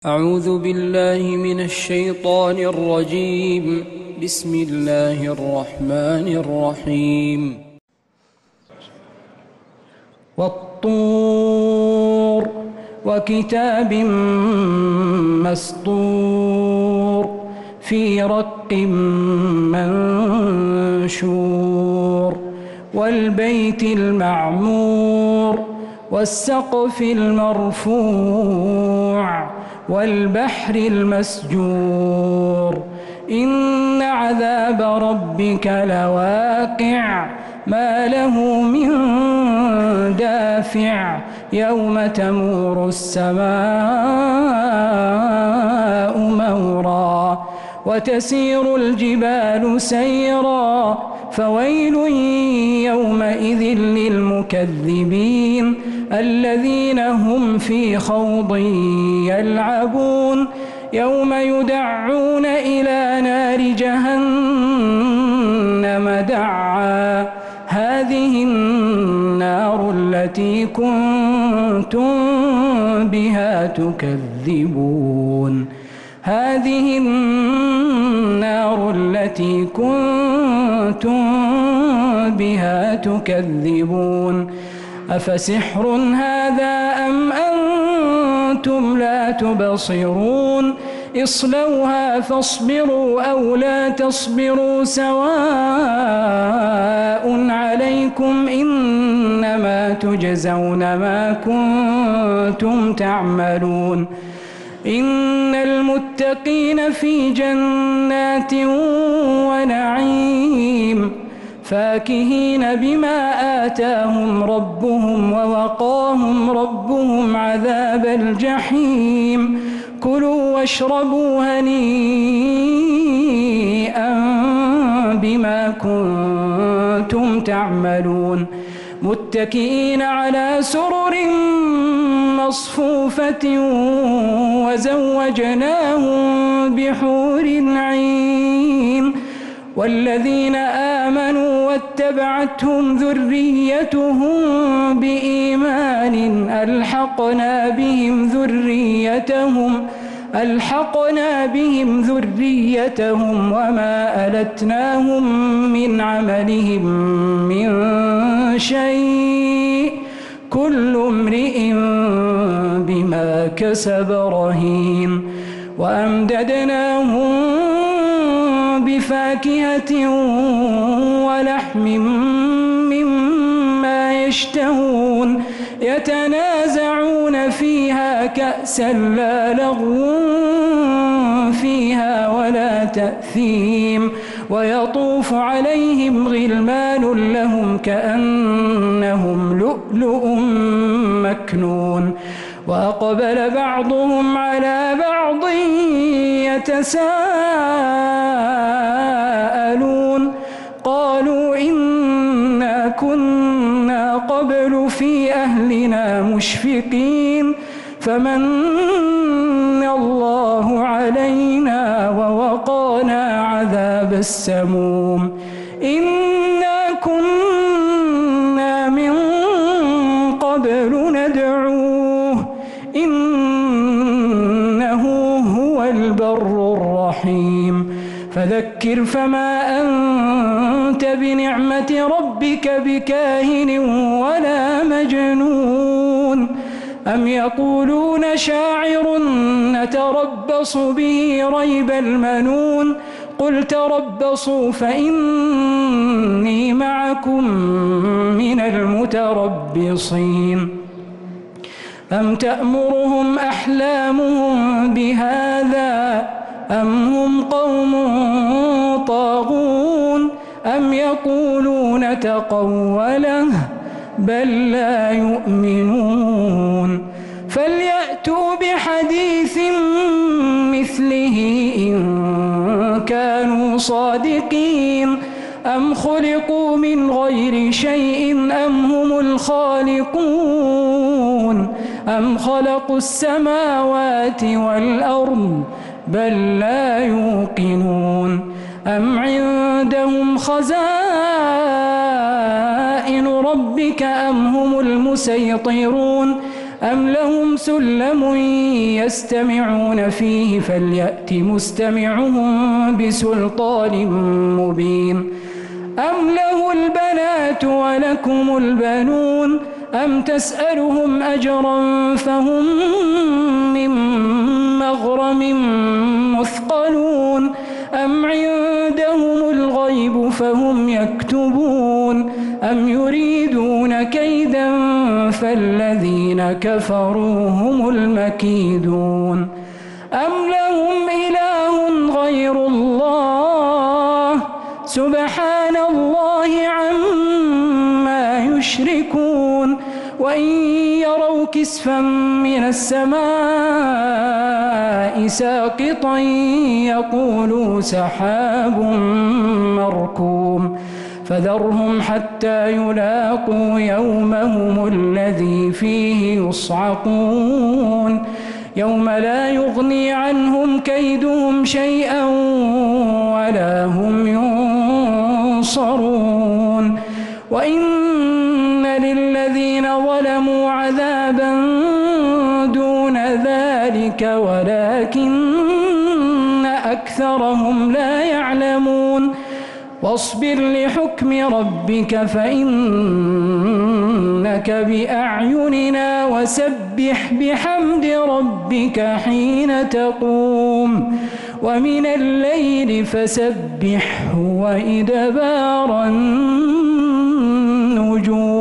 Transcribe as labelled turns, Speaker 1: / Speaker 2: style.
Speaker 1: أعوذ بالله من الشيطان الرجيم. بسم الله الرحمن الرحيم. والطور وكتاب مسطور في رق منشور والبيت المعمور والسقف المرفوع والبحر المسجور إن عذاب ربك لواقع ما له من دافع يوم تمور السماء مورا وتسير الجبال سيرا فويل يومئذ للمكذبين الذين هم في خوض يلعبون يوم يدعون إلى نار جهنم دعا هذه النار التي كنتم بها تكذبون هذه النار التي كنتم بها تكذبون أفسحر هذا أم أنتم لا تبصرون اصلوها فاصبروا أو لا تصبروا سواء عليكم إنما تجزون ما كنتم تعملون إن المتقين في جنات ونعيم فاكهين بما آتاهم ربهم ووقاهم ربهم عذاب الجحيم كلوا واشربوا هنيئا بما كنتم تعملون متكئين على سرر مصفوفة وزوجناهم بحور عين والذين آمنوا واتبعتهم ذريتهم بإيمان ألحقنا بهم ذريتهم وما ألتناهم من عملهم من شيء كل امرئ بما كسب رهين وأمددناهم بفاكهة ولحم مما يشتهون يتنازعون فيها كأسا لا لغو فيها ولا تأثيم ويطوف عليهم غلمان لهم كأنهم لؤلؤ مكنون وأقبل بعضهم على بعض يتساءلون قالوا إنا كنا قبل في أهلنا مشفقين فمن الله علينا ووقانا عذاب السموم إنا كنا من قبل ندعوه إنه هو البر الرحيم فذكر فما أنت بنعمة ربك بكاهن ولا مجنون أم يقولون شاعر نتربص به ريب المنون قل تربصوا فإني معكم من المتربصين أم تأمرهم أحلامهم بهذا أم هم قوم طاغون أم يقولون تقوله بل لا يؤمنون فليأتوا بحديث مثله إن كانوا صادقين أم خلقوا من غير شيء أم هم الخالقون أم خلقوا السماوات والأرض بل لا يوقنون أم عندهم خزائن ربك أم هم المسيطرون أم لهم سلم يستمعون فيه فليأت مستمعهم بسلطان مبين أم له البنات ولكم البنون أم تسألهم أجرا فهم من مغرم مثقلون أم عندهم الغيب فهم يكتبون أم يريدون كيدا فالذين كفروا هم المكيدون أم لهم إله غير الله سبحان الله عما يشركون وإن يروا كسفا من السماء ساقطا يقولوا سحاب مركوم فذرهم حتى يلاقوا يومهم الذي فيه يصعقون يوم لا يغني عنهم كيدهم شيئا ولا هم ينصرون وإن للذين ظلموا عذابا دون ذلك ولكن أكثرهم لا يعلمون واصبر لحكم ربك فإنك بأعيننا وسبح بحمد ربك حين تقوم ومن الليل فسبحه وإدبار النجوم